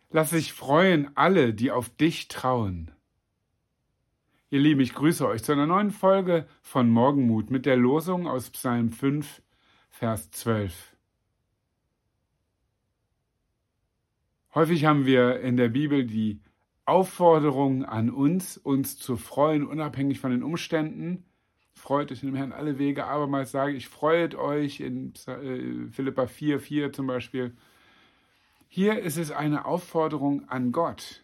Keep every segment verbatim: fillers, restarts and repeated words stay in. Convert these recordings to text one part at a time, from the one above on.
Lass sich freuen alle, die auf dich trauen. Ihr Lieben, ich grüße euch zu einer neuen Folge von Morgenmut mit der Losung aus Psalm fünf, Vers zwölf. Häufig haben wir in der Bibel die Aufforderung an uns, uns zu freuen, unabhängig von den Umständen. Freut euch in dem Herrn alle Wege, abermals sage ich, freut euch in Philipper vier, vier zum Beispiel. Hier ist es eine Aufforderung an Gott.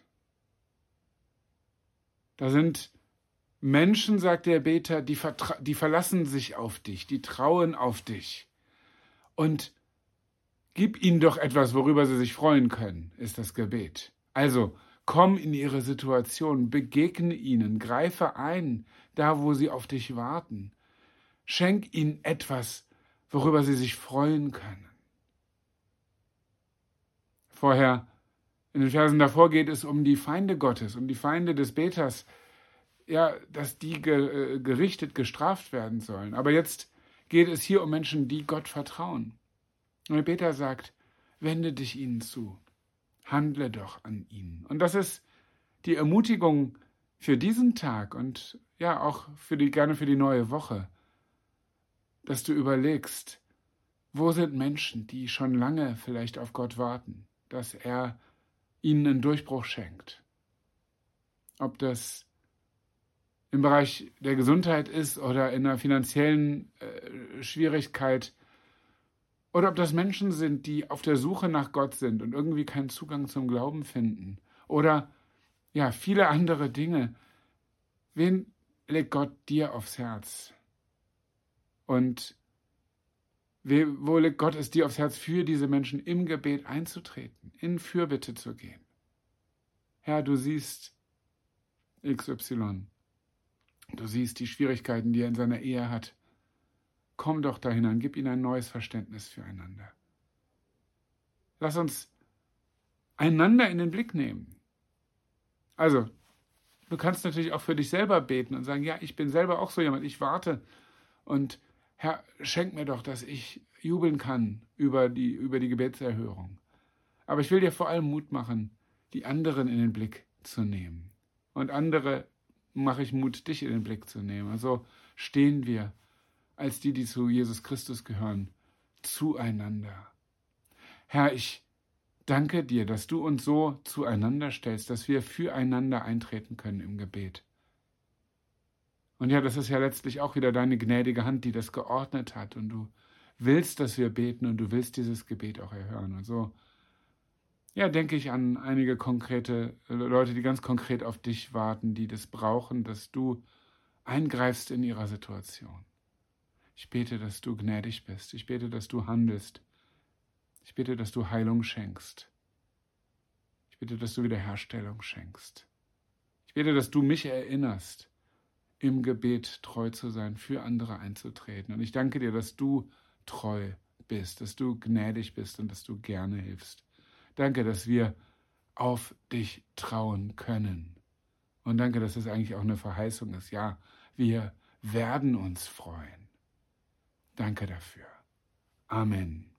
Da sind Menschen, sagt der Beter, die, vertra- die verlassen sich auf dich, die trauen auf dich. Und gib ihnen doch etwas, worüber sie sich freuen können, ist das Gebet. Also, komm in ihre Situation, begegne ihnen, greife ein, da wo sie auf dich warten. Schenk ihnen etwas, worüber sie sich freuen können. Vorher, in den Versen davor geht es um die Feinde Gottes, um die Feinde des Beters, ja, dass die ge- gerichtet, gestraft werden sollen. Aber jetzt geht es hier um Menschen, die Gott vertrauen. Und der Beter sagt, wende dich ihnen zu, handle doch an ihnen. Und das ist die Ermutigung für diesen Tag und ja auch für die, gerne für die neue Woche, dass du überlegst, wo sind Menschen, die schon lange vielleicht auf Gott warten, dass er ihnen einen Durchbruch schenkt. Ob das im Bereich der Gesundheit ist oder in einer finanziellen äh, Schwierigkeit oder ob das Menschen sind, die auf der Suche nach Gott sind und irgendwie keinen Zugang zum Glauben finden oder ja, viele andere Dinge. Wen legt Gott dir aufs Herz? Und wo legt Gott es dir aufs Herz, für diese Menschen im Gebet einzutreten, in Fürbitte zu gehen? Herr, du siehst X Y. Du siehst die Schwierigkeiten, die er in seiner Ehe hat. Komm doch da hinein, gib ihnen ein neues Verständnis füreinander. Lass uns einander in den Blick nehmen. Also, du kannst natürlich auch für dich selber beten und sagen, ja, ich bin selber auch so jemand, ich warte und Herr, schenk mir doch, dass ich jubeln kann über die, über die Gebetserhörung. Aber ich will dir vor allem Mut machen, die anderen in den Blick zu nehmen. Und andere mache ich Mut, dich in den Blick zu nehmen. Also stehen wir als die, die zu Jesus Christus gehören, zueinander. Herr, ich danke dir, dass du uns so zueinander stellst, dass wir füreinander eintreten können im Gebet. Und ja, das ist ja letztlich auch wieder deine gnädige Hand, die das geordnet hat. Und du willst, dass wir beten und du willst dieses Gebet auch erhören. Und so, ja, denke ich an einige konkrete Leute, die ganz konkret auf dich warten, die das brauchen, dass du eingreifst in ihrer Situation. Ich bete, dass du gnädig bist. Ich bete, dass du handelst. Ich bitte, dass du Heilung schenkst. Ich bitte, dass du Wiederherstellung schenkst. Ich bitte, dass du mich erinnerst, im Gebet treu zu sein, für andere einzutreten. Und ich danke dir, dass du treu bist, dass du gnädig bist und dass du gerne hilfst. Danke, dass wir auf dich trauen können. Und danke, dass es eigentlich auch eine Verheißung ist. Ja, wir werden uns freuen. Danke dafür. Amen.